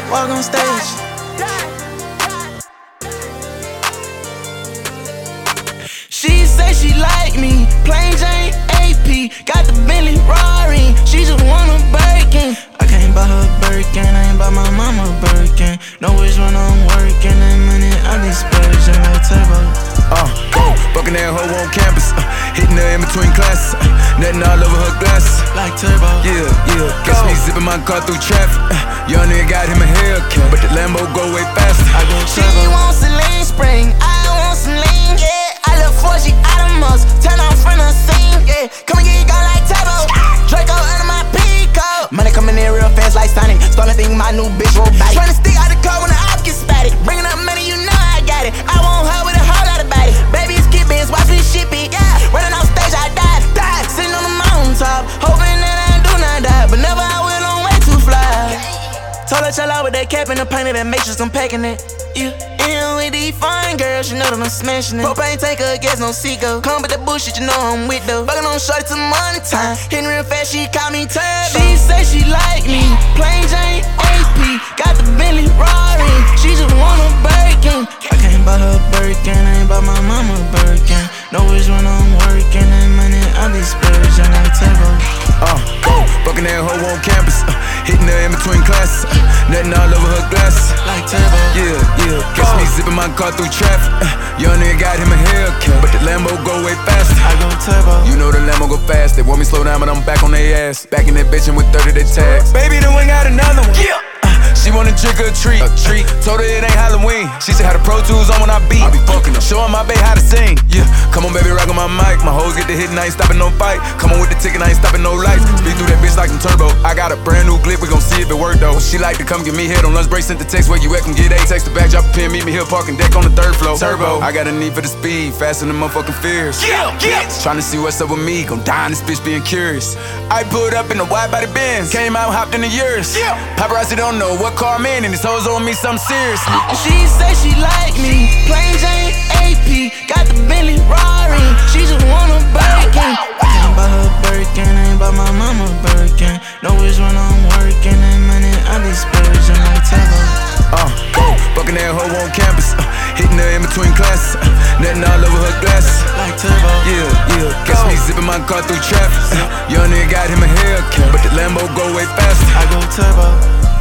walk on stage. She say she like me, plain Jane AP, got the Bentley Rari, she just want a Birkin. I can't buy her Birkin, I ain't buy my mama Birkin. Know which one I'm working, that money I be splurging like Turbo. Fucking that hoe on campus, hitting her in between classes, nothing all over her glasses. Like Turbo. Yeah, catch me zipping my car through traffic. Young nigga got him a Hellcat, but the Lambo go way faster. I go She Turbo. wants a lean spring, I want some lean, yeah. I look for she out of muscle, turn on front of scene, yeah. Come and get it gone like Turbo, Draco under my peacoat. Money coming in real fast like Sonic, starting to think my new bitch roll back. Tryna stick out the car when the op gets spatted, bringing up money, you know I got it. I want her with a whole lot of body, baby it's kippins, watch me ship it, yeah. Running off stage, I die, sitting on the mountaintop, hoping that I do not die, but never I will, I'm way too fly. Told her chill out with that cap and the paint of that matrix, I'm packing it. Yeah, in with these fine girls, you know that I'm smashing it. Propane take her gas, no Seagull. Come with that bullshit, you know I'm with though. Fucking on shorty till money time. Hitting real fast, she call me Turbo. She say she like me, plain Jane AP, got the Bentley Rari, she just want a Birkin. I can't buy her Birkin, I ain't buy my mama Birkin. Know which one I'm working, that money I be splurging like Turbo. Fucking that hoe on campus, hitting her in between classes, nothing all over her glasses. Like Turbo. Yeah, catch me zipping my car through traffic. Young nigga got him a Hellcat, but the Lambo go way faster. I go Turbo. You know the Lambo go fast. They want me slow down, but I'm back on their ass. Back in that bitch and with 30 they tags. Baby, then we got another one. Yeah. She wanna trick or treat. Told her it ain't Halloween. She said had the Pro Tools on when I beat. I be fucking her, showing my bae how to sing. Yeah, come on baby, rock on my mic. My hoes get the hit and I ain't stopping no fight. Come on with the ticket, I ain't stopping no lights. Speed through that bitch like some Turbo. I got a brand new clip, we gon' see if it work though. She like to come get me head on lunch break, sent the text where you at, come get A. Text the back, drop a pin, meet me here, parking deck on the 3rd floor. Turbo, I got a need for the speed, faster than motherfucking fears. Tryna see what's up with me, gon' die in this bitch being curious. I pulled up in a wide body Benz, came out, hopped in the years. Paparazzi don't know what car I'm in, and these hoes on me something serious. She say she like me, plain Jane AP, got the Bentley Rari, she just want a Birkin. I can't buy her Birkin, I ain't buy my mama Birkin. Know which one I'm working, that money I be splurging like Turbo. Fucking that hoe on campus, hitting her in between classes, nothing all over her glasses. Like Turbo. Yeah, catch me zipping my car through traffic. Young nigga got him a Hellcat, but the Lambo go way faster. I go Turbo.